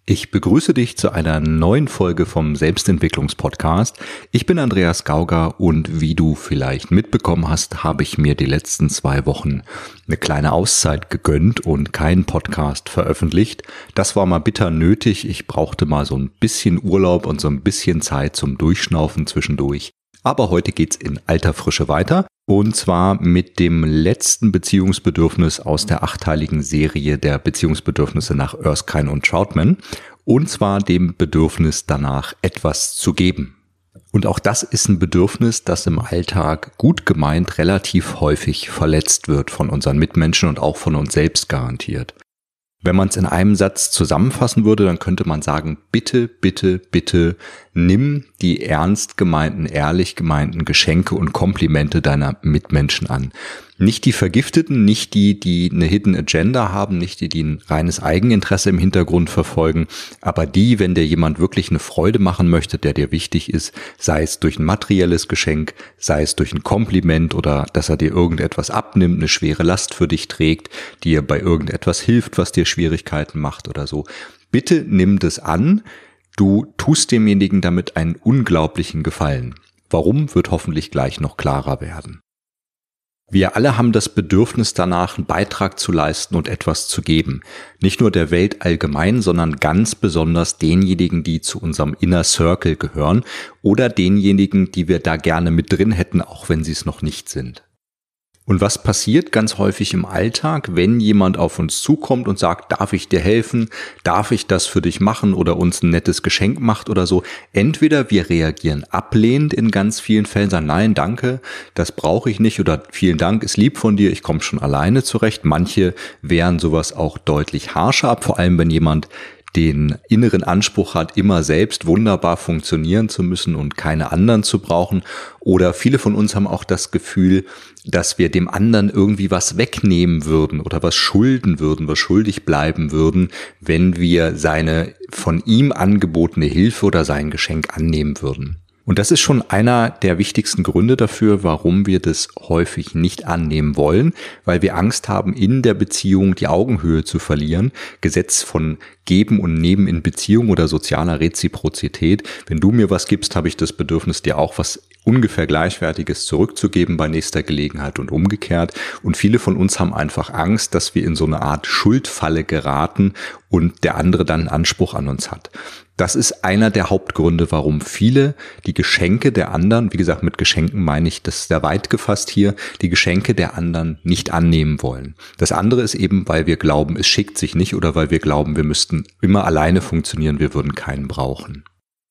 Ich begrüße dich zu einer neuen Folge vom Selbstentwicklungspodcast. Ich bin Andreas Gauger und wie du vielleicht mitbekommen hast, habe ich mir die letzten 2 Wochen eine kleine Auszeit gegönnt und keinen Podcast veröffentlicht. Das war mal bitter nötig. Ich brauchte mal so ein bisschen Urlaub und so ein bisschen Zeit zum Durchschnaufen zwischendurch. Aber heute geht's in alter Frische weiter. Und zwar mit dem letzten Beziehungsbedürfnis aus der 8-teiligen Serie der Beziehungsbedürfnisse nach Erskine und Troutman. Und zwar dem Bedürfnis danach, etwas zu geben. Und auch das ist ein Bedürfnis, das im Alltag gut gemeint relativ häufig verletzt wird von unseren Mitmenschen und auch von uns selbst garantiert. Wenn man es in einem Satz zusammenfassen würde, dann könnte man sagen, bitte, bitte, bitte nimm die ernst gemeinten, ehrlich gemeinten Geschenke und Komplimente deiner Mitmenschen an. Nicht die Vergifteten, nicht die, die eine Hidden Agenda haben, nicht die, die ein reines Eigeninteresse im Hintergrund verfolgen, aber die, wenn dir jemand wirklich eine Freude machen möchte, der dir wichtig ist, sei es durch ein materielles Geschenk, sei es durch ein Kompliment oder dass er dir irgendetwas abnimmt, eine schwere Last für dich trägt, dir bei irgendetwas hilft, was dir Schwierigkeiten macht oder so. Bitte nimm das an. Du tust demjenigen damit einen unglaublichen Gefallen. Warum, wird hoffentlich gleich noch klarer werden. Wir alle haben das Bedürfnis danach, einen Beitrag zu leisten und etwas zu geben. Nicht nur der Welt allgemein, sondern ganz besonders denjenigen, die zu unserem Inner Circle gehören oder denjenigen, die wir da gerne mit drin hätten, auch wenn sie es noch nicht sind. Und was passiert ganz häufig im Alltag, wenn jemand auf uns zukommt und sagt, darf ich dir helfen, darf ich das für dich machen oder uns ein nettes Geschenk macht oder so? Entweder wir reagieren ablehnend in ganz vielen Fällen, sagen, nein, danke, das brauche ich nicht oder vielen Dank, ist lieb von dir, ich komme schon alleine zurecht. Manche wehren sowas auch deutlich harscher ab, vor allem wenn jemand den inneren Anspruch hat, immer selbst wunderbar funktionieren zu müssen und keine anderen zu brauchen. Oder viele von uns haben auch das Gefühl, dass wir dem anderen irgendwie was wegnehmen würden oder was schulden würden, was schuldig bleiben würden, wenn wir seine von ihm angebotene Hilfe oder sein Geschenk annehmen würden. Und das ist schon einer der wichtigsten Gründe dafür, warum wir das häufig nicht annehmen wollen, weil wir Angst haben, in der Beziehung die Augenhöhe zu verlieren. Gesetz von Geben und Nehmen in Beziehung oder sozialer Reziprozität. Wenn du mir was gibst, habe ich das Bedürfnis, dir auch was ungefähr Gleichwertiges zurückzugeben bei nächster Gelegenheit und umgekehrt. Und viele von uns haben einfach Angst, dass wir in so eine Art Schuldfalle geraten und der andere dann einen Anspruch an uns hat. Das ist einer der Hauptgründe, warum viele die Geschenke der anderen, wie gesagt, mit Geschenken meine ich, das ist sehr weit gefasst hier, die Geschenke der anderen nicht annehmen wollen. Das andere ist eben, weil wir glauben, es schickt sich nicht oder weil wir glauben, wir müssten immer alleine funktionieren, wir würden keinen brauchen.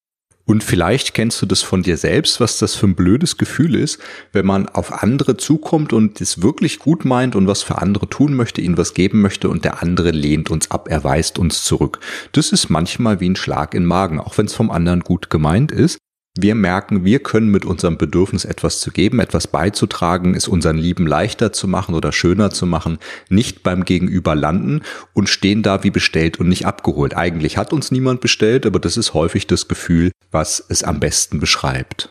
Und vielleicht kennst du das von dir selbst, was das für ein blödes Gefühl ist, wenn man auf andere zukommt und es wirklich gut meint und was für andere tun möchte, ihnen was geben möchte und der andere lehnt uns ab, er weist uns zurück. Das ist manchmal wie ein Schlag in den Magen, auch wenn es vom anderen gut gemeint ist. Wir merken, wir können mit unserem Bedürfnis etwas zu geben, etwas beizutragen, es unseren Lieben leichter zu machen oder schöner zu machen, nicht beim Gegenüber landen und stehen da wie bestellt und nicht abgeholt. Eigentlich hat uns niemand bestellt, aber das ist häufig das Gefühl, was es am besten beschreibt.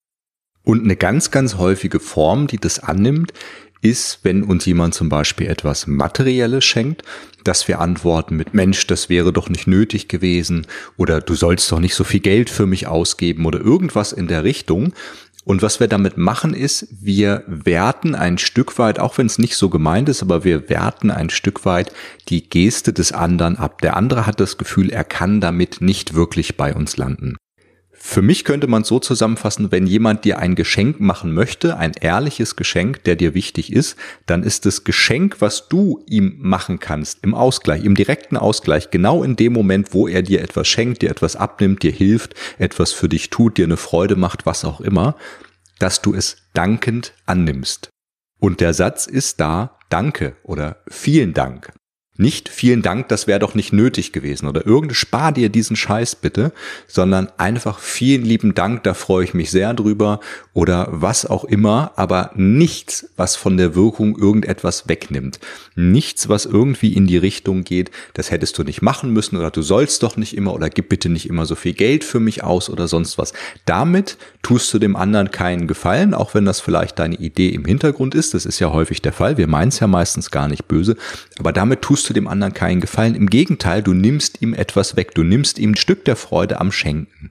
Und eine ganz, ganz häufige Form, die das annimmt, ist, wenn uns jemand zum Beispiel etwas Materielles schenkt, dass wir antworten mit Mensch, das wäre doch nicht nötig gewesen oder du sollst doch nicht so viel Geld für mich ausgeben oder irgendwas in der Richtung. Und was wir damit machen ist, wir werten ein Stück weit, auch wenn es nicht so gemeint ist, aber wir werten ein Stück weit die Geste des anderen ab. Der andere hat das Gefühl, er kann damit nicht wirklich bei uns landen. Für mich könnte man es so zusammenfassen, wenn jemand dir ein Geschenk machen möchte, ein ehrliches Geschenk, der dir wichtig ist, dann ist das Geschenk, was du ihm machen kannst, im Ausgleich, im direkten Ausgleich, genau in dem Moment, wo er dir etwas schenkt, dir etwas abnimmt, dir hilft, etwas für dich tut, dir eine Freude macht, was auch immer, dass du es dankend annimmst. Und der Satz ist da, danke oder vielen Dank. Nicht vielen Dank, das wäre doch nicht nötig gewesen oder spar dir diesen Scheiß bitte, sondern einfach vielen lieben Dank, da freue ich mich sehr drüber oder was auch immer, aber nichts, was von der Wirkung irgendetwas wegnimmt. Nichts, was irgendwie in die Richtung geht, das hättest du nicht machen müssen oder du sollst doch nicht immer oder gib bitte nicht immer so viel Geld für mich aus oder sonst was. Damit tust du dem anderen keinen Gefallen, auch wenn das vielleicht deine Idee im Hintergrund ist, das ist ja häufig der Fall, wir meinen es ja meistens gar nicht böse, aber damit tust tust du dem anderen keinen Gefallen. Im Gegenteil, du nimmst ihm etwas weg. Du nimmst ihm ein Stück der Freude am Schenken.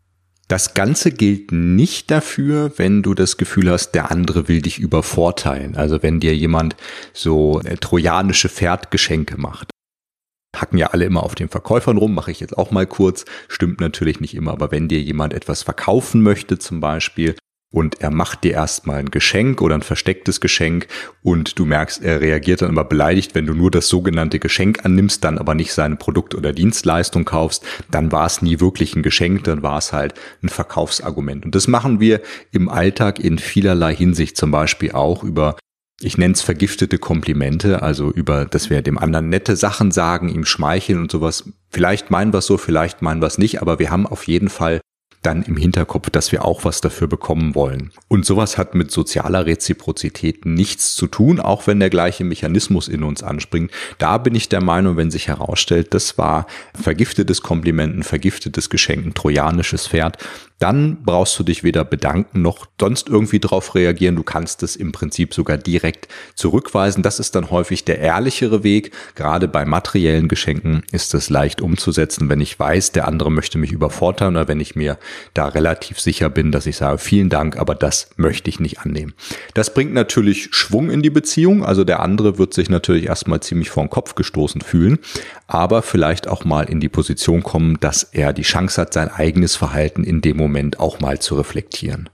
Das Ganze gilt nicht dafür, wenn du das Gefühl hast, der andere will dich übervorteilen. Also wenn dir jemand so trojanische Pferdgeschenke macht. Hacken ja alle immer auf den Verkäufern rum, mache ich jetzt auch mal kurz. Stimmt natürlich nicht immer, aber wenn dir jemand etwas verkaufen möchte zum Beispiel und er macht dir erstmal ein Geschenk oder ein verstecktes Geschenk und du merkst, er reagiert dann immer beleidigt, wenn du nur das sogenannte Geschenk annimmst, dann aber nicht seine Produkt- oder Dienstleistung kaufst, dann war es nie wirklich ein Geschenk, dann war es halt ein Verkaufsargument. Und das machen wir im Alltag in vielerlei Hinsicht, zum Beispiel auch über, ich nenne es vergiftete Komplimente, also über, dass wir dem anderen nette Sachen sagen, ihm schmeicheln und sowas. Vielleicht meinen wir es so, vielleicht meinen wir es nicht, aber wir haben auf jeden Fall dann im Hinterkopf, dass wir auch was dafür bekommen wollen. Und sowas hat mit sozialer Reziprozität nichts zu tun, auch wenn der gleiche Mechanismus in uns anspringt. Da bin ich der Meinung, wenn sich herausstellt, das war vergiftetes Kompliment, ein vergiftetes Geschenk, ein trojanisches Pferd, dann brauchst du dich weder bedanken noch sonst irgendwie drauf reagieren. Du kannst es im Prinzip sogar direkt zurückweisen. Das ist dann häufig der ehrlichere Weg. Gerade bei materiellen Geschenken ist es leicht umzusetzen, wenn ich weiß, der andere möchte mich übervorteilen oder wenn ich mir da relativ sicher bin, dass ich sage, vielen Dank, aber das möchte ich nicht annehmen. Das bringt natürlich Schwung in die Beziehung. Also der andere wird sich natürlich erstmal ziemlich vor den Kopf gestoßen fühlen, aber vielleicht auch mal in die Position kommen, dass er die Chance hat, sein eigenes Verhalten in dem Moment auch mal zu reflektieren.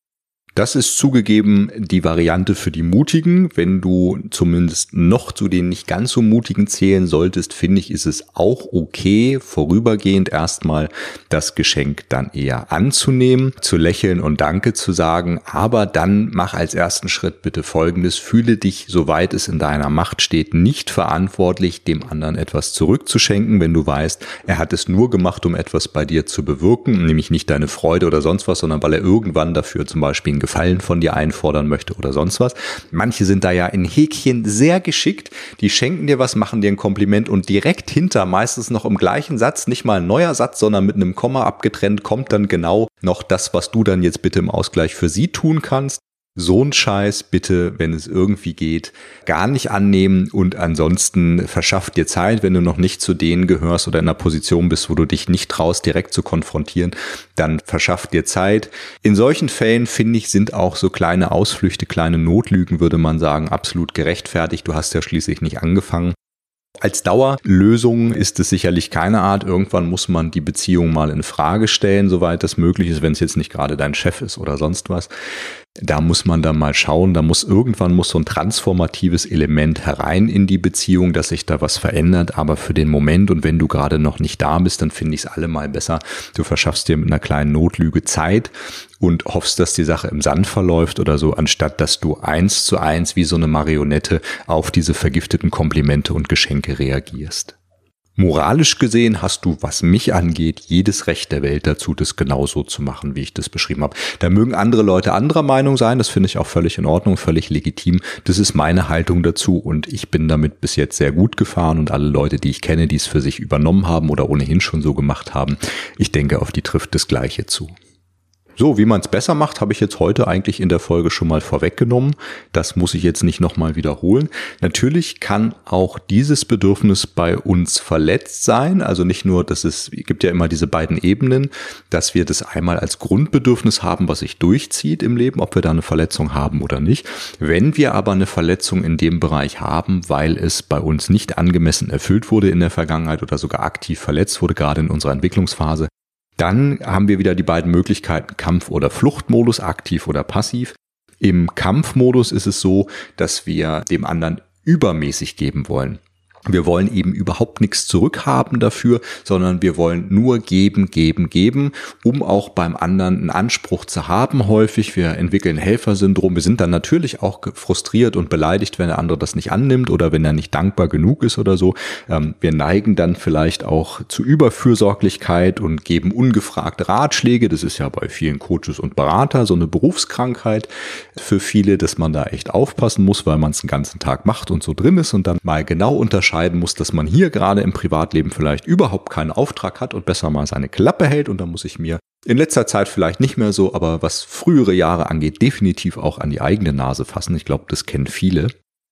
Das ist zugegeben die Variante für die Mutigen. Wenn du zumindest noch zu den nicht ganz so Mutigen zählen solltest, finde ich, ist es auch okay, vorübergehend erstmal das Geschenk dann eher anzunehmen, zu lächeln und Danke zu sagen. Aber dann mach als ersten Schritt bitte Folgendes: Fühle dich, soweit es in deiner Macht steht, nicht verantwortlich, dem anderen etwas zurückzuschenken, wenn du weißt, er hat es nur gemacht, um etwas bei dir zu bewirken, nämlich nicht deine Freude oder sonst was, sondern weil er irgendwann dafür zum Beispiel einen Gefallen von dir einfordern möchte oder sonst was. Manche sind da ja in Häkchen sehr geschickt, die schenken dir was, machen dir ein Kompliment und direkt hinter, meistens noch im gleichen Satz, nicht mal ein neuer Satz, sondern mit einem Komma abgetrennt, kommt dann genau noch das, was du dann jetzt bitte im Ausgleich für sie tun kannst. So ein Scheiß bitte, wenn es irgendwie geht, gar nicht annehmen und ansonsten verschaff dir Zeit, wenn du noch nicht zu denen gehörst oder in einer Position bist, wo du dich nicht traust, direkt zu konfrontieren, dann verschaff dir Zeit. In solchen Fällen, finde ich, sind auch so kleine Ausflüchte, kleine Notlügen, würde man sagen, absolut gerechtfertigt. Du hast ja schließlich nicht angefangen. Als Dauerlösung ist es sicherlich keine Art. Irgendwann muss man die Beziehung mal in Frage stellen, soweit das möglich ist, wenn es jetzt nicht gerade dein Chef ist oder sonst was. Da muss man dann mal schauen, irgendwann muss so ein transformatives Element herein in die Beziehung, dass sich da was verändert, aber für den Moment und wenn du gerade noch nicht da bist, dann finde ich es allemal besser. Du verschaffst dir mit einer kleinen Notlüge Zeit und hoffst, dass die Sache im Sand verläuft oder so, anstatt dass du 1:1 wie so eine Marionette auf diese vergifteten Komplimente und Geschenke reagierst. Moralisch gesehen hast du, was mich angeht, jedes Recht der Welt dazu, das genauso zu machen, wie ich das beschrieben habe. Da mögen andere Leute anderer Meinung sein, das finde ich auch völlig in Ordnung, völlig legitim. Das ist meine Haltung dazu und ich bin damit bis jetzt sehr gut gefahren und alle Leute, die ich kenne, die es für sich übernommen haben oder ohnehin schon so gemacht haben, ich denke, auf die trifft das Gleiche zu. So, wie man es besser macht, habe ich jetzt heute eigentlich in der Folge schon mal vorweggenommen. Das muss ich jetzt nicht nochmal wiederholen. Natürlich kann auch dieses Bedürfnis bei uns verletzt sein. Also nicht nur, gibt ja immer diese beiden Ebenen, dass wir das einmal als Grundbedürfnis haben, was sich durchzieht im Leben, ob wir da eine Verletzung haben oder nicht. Wenn wir aber eine Verletzung in dem Bereich haben, weil es bei uns nicht angemessen erfüllt wurde in der Vergangenheit oder sogar aktiv verletzt wurde, gerade in unserer Entwicklungsphase, dann haben wir wieder die beiden Möglichkeiten Kampf- oder Fluchtmodus, aktiv oder passiv. Im Kampfmodus ist es so, dass wir dem anderen übermäßig geben wollen. Wir wollen eben überhaupt nichts zurückhaben dafür, sondern wir wollen nur geben, geben, geben, um auch beim anderen einen Anspruch zu haben häufig. Wir entwickeln Helfersyndrom. Wir sind dann natürlich auch frustriert und beleidigt, wenn der andere das nicht annimmt oder wenn er nicht dankbar genug ist oder so. Wir neigen dann vielleicht auch zu Überfürsorglichkeit und geben ungefragte Ratschläge. Das ist ja bei vielen Coaches und Berater so eine Berufskrankheit für viele, dass man da echt aufpassen muss, weil man es den ganzen Tag macht und so drin ist und dann mal genau unterscheiden muss, dass man hier gerade im Privatleben vielleicht überhaupt keinen Auftrag hat und besser mal seine Klappe hält und dann muss ich mir in letzter Zeit vielleicht nicht mehr so, aber was frühere Jahre angeht, definitiv auch an die eigene Nase fassen. Ich glaube, das kennen viele.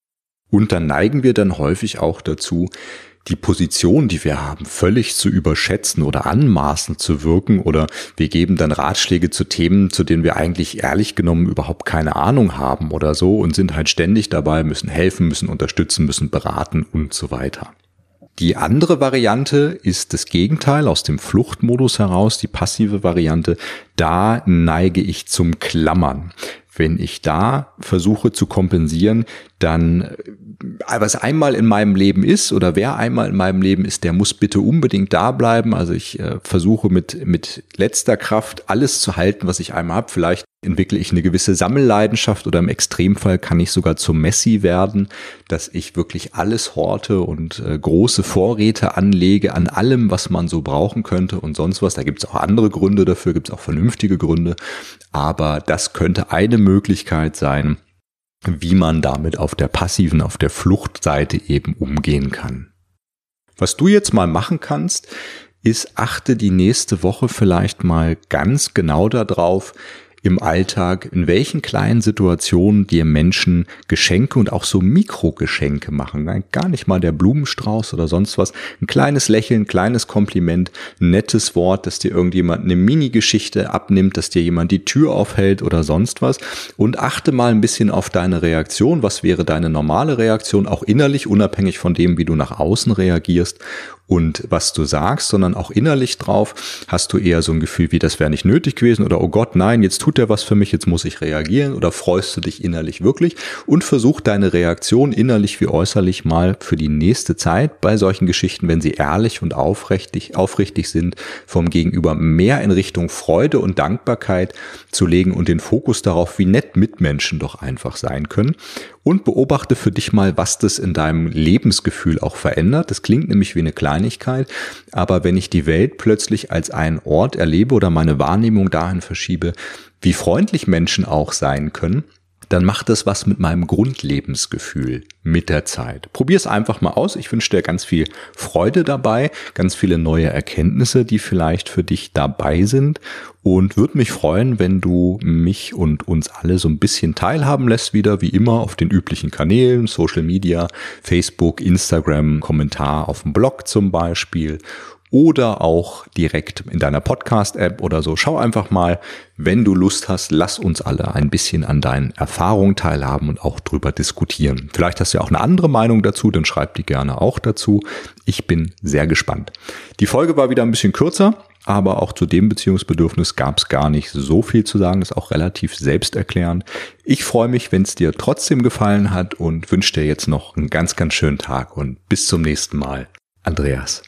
Und dann neigen wir dann häufig auch dazu, die Position, die wir haben, völlig zu überschätzen oder anmaßend zu wirken, oder wir geben dann Ratschläge zu Themen, zu denen wir eigentlich ehrlich genommen überhaupt keine Ahnung haben oder so und sind halt ständig dabei, müssen helfen, müssen unterstützen, müssen beraten und so weiter. Die andere Variante ist das Gegenteil, aus dem Fluchtmodus heraus, die passive Variante. Da neige ich zum Klammern. Wenn ich da versuche zu kompensieren, dann, was einmal in meinem Leben ist oder wer einmal in meinem Leben ist, der muss bitte unbedingt da bleiben. Also ich versuche mit letzter Kraft alles zu halten, was ich einmal habe. Vielleicht entwickle ich eine gewisse Sammelleidenschaft oder im Extremfall kann ich sogar zum Messi werden, dass ich wirklich alles horte und große Vorräte anlege an allem, was man so brauchen könnte und sonst was. Da gibt es auch andere Gründe dafür, gibt es auch vernünftige Gründe. Aber das könnte eine Möglichkeit sein, wie man damit auf der passiven, auf der Fluchtseite eben umgehen kann. Was du jetzt mal machen kannst, ist, achte die nächste Woche vielleicht mal ganz genau darauf, im Alltag, in welchen kleinen Situationen dir Menschen Geschenke und auch so Mikrogeschenke machen. Gar nicht mal der Blumenstrauß oder sonst was. Ein kleines Lächeln, ein kleines Kompliment, ein nettes Wort, dass dir irgendjemand eine Mini-Geschichte abnimmt, dass dir jemand die Tür aufhält oder sonst was. Und achte mal ein bisschen auf deine Reaktion. Was wäre deine normale Reaktion, auch innerlich, unabhängig von dem, wie du nach außen reagierst und was du sagst, sondern auch innerlich drauf. Hast du eher so ein Gefühl wie, das wäre nicht nötig gewesen oder oh Gott, nein, jetzt tut er was für mich, jetzt muss ich reagieren, oder freust du dich innerlich wirklich und versuch deine Reaktion innerlich wie äußerlich mal für die nächste Zeit bei solchen Geschichten, wenn sie ehrlich und aufrichtig sind, vom Gegenüber mehr in Richtung Freude und Dankbarkeit zu legen und den Fokus darauf, wie nett Mitmenschen doch einfach sein können. Und beobachte für dich mal, was das in deinem Lebensgefühl auch verändert. Das klingt nämlich wie eine Kleinigkeit, aber wenn ich die Welt plötzlich als einen Ort erlebe oder meine Wahrnehmung dahin verschiebe, wie freundlich Menschen auch sein können, dann macht das was mit meinem Grundlebensgefühl mit der Zeit. Probier es einfach mal aus. Ich wünsche dir ganz viel Freude dabei, ganz viele neue Erkenntnisse, die vielleicht für dich dabei sind, und würde mich freuen, wenn du mich und uns alle so ein bisschen teilhaben lässt, wieder wie immer auf den üblichen Kanälen, Social Media, Facebook, Instagram, Kommentar auf dem Blog zum Beispiel. Oder auch direkt in deiner Podcast-App oder so. Schau einfach mal, wenn du Lust hast, lass uns alle ein bisschen an deinen Erfahrungen teilhaben und auch drüber diskutieren. Vielleicht hast du ja auch eine andere Meinung dazu, dann schreib die gerne auch dazu. Ich bin sehr gespannt. Die Folge war wieder ein bisschen kürzer, aber auch zu dem Beziehungsbedürfnis gab es gar nicht so viel zu sagen. Das ist auch relativ selbsterklärend. Ich freue mich, wenn es dir trotzdem gefallen hat und wünsche dir jetzt noch einen ganz, ganz schönen Tag und bis zum nächsten Mal. Andreas.